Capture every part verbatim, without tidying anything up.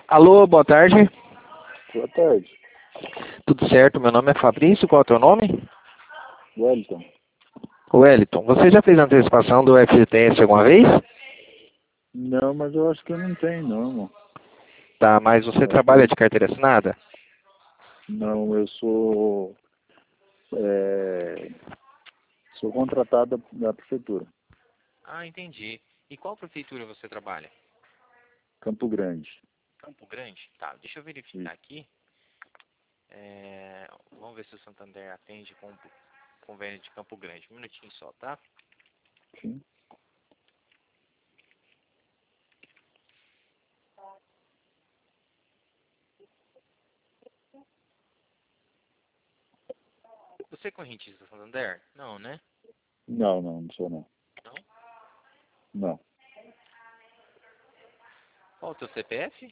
Alô, boa tarde. Boa tarde. Tudo certo? Meu nome é Fabrício. Qual é o teu nome? Wellington. Wellington. Você já fez a antecipação do F G T S alguma vez? Não, mas eu acho que eu não tenho, não, irmão. Tá, mas você Eu trabalha tenho- de carteira assinada? Não, eu sou... é, sou contratado da, da prefeitura, Ah, entendi. E qual prefeitura você trabalha? Campo Grande. Campo Grande? Tá, deixa eu verificar aqui. É, vamos ver se o Santander atende com o convênio de Campo Grande. Um minutinho só, tá? Sim. Você é correntista do Santander? Não, né? Não, não, não sou não. Não? Não. Qual o teu C P F?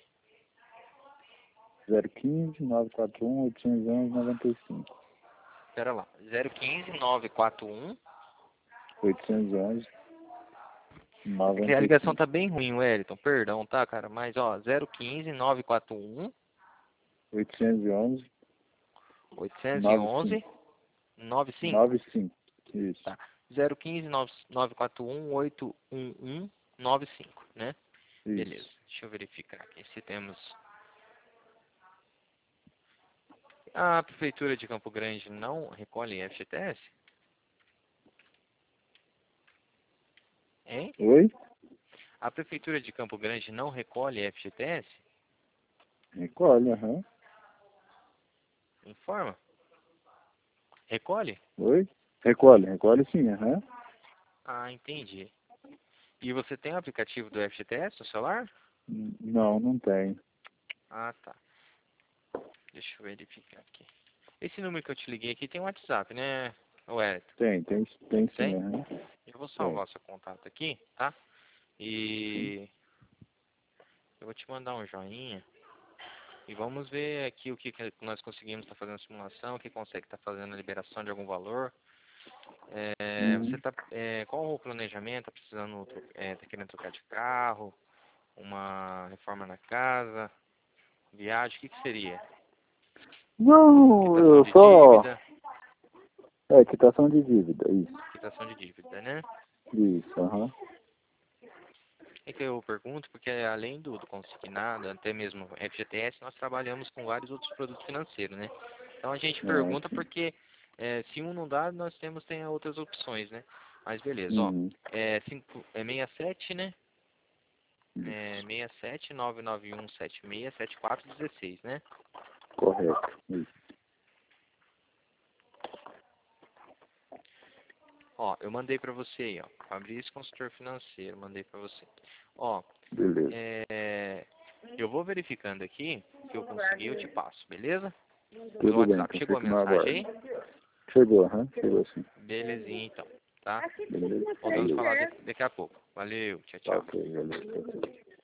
zero um cinco, nove quatro um, oito um um, nove cinco. Pera lá. zero um cinco, nove quatro um. oito um um, É que a ligação nove cinco. tá bem ruim, Wellington. Perdão, tá, cara? Mas, ó, zero um cinco, nove quatro um. oito um um, oitocentos e nove onze, cinco. noventa e cinco. nove cinco. Isso. Tá. zero um cinco, nove quatro um, oito um um, nove cinco, né? Beleza. Isso. Deixa eu verificar aqui se temos... A Prefeitura de Campo Grande não recolhe F G T S? Hein? Oi? A Prefeitura de Campo Grande não recolhe F G T S? Recolhe, aham. Informa. Recolhe? Oi? Recolhe, recolhe sim, aham. Ah, entendi. E você tem o aplicativo do F G T S no celular? N- Não, não tem. Ah, tá. Deixa eu verificar aqui. Esse número que eu te liguei aqui tem um WhatsApp, né, Wellington? Tem, tem, tem sim, Tem? aham. Eu vou Tem. salvar o seu contato aqui, tá? E eu vou te mandar um joinha. E vamos ver aqui o que, que nós conseguimos estar fazendo simulação, o que consegue estar fazendo a liberação de algum valor. É, Uhum. você tá, é, qual o planejamento? Tá precisando, tro- é, tá querendo trocar de carro? Uma reforma na casa? Viagem? O que, que seria? Não, Quitação eu de só... dívida? É, quitação de dívida, isso. Quitação de dívida, né? Isso, aham. É que eu pergunto porque além do, do consignado, até mesmo F G T S, nós trabalhamos com vários outros produtos financeiros, né? Então a gente É, pergunta sim. porque é, se um não dá, nós temos tem outras opções, né? Mas beleza, ó. Uhum. É, cinco, é sessenta e sete, né? É Isso, sessenta e sete, nove nove um, sete seis, sete quatro um seis, né? correto. Isso. Ó, eu mandei pra você aí, ó. Fabrício, consultor financeiro, mandei pra você. Ó, Beleza. é, eu vou verificando aqui, se eu conseguir eu te passo, beleza? Pelo Tudo bem, WhatsApp. então Chegou a fico no mensagem aguardo. aí? Chegou, aham, chegou sim. Belezinha então, tá? Beleza, Voltamos a valeu. falar daqui daqui a pouco. Valeu, tchau, Tá tchau. ok, valeu. Tchau, tchau.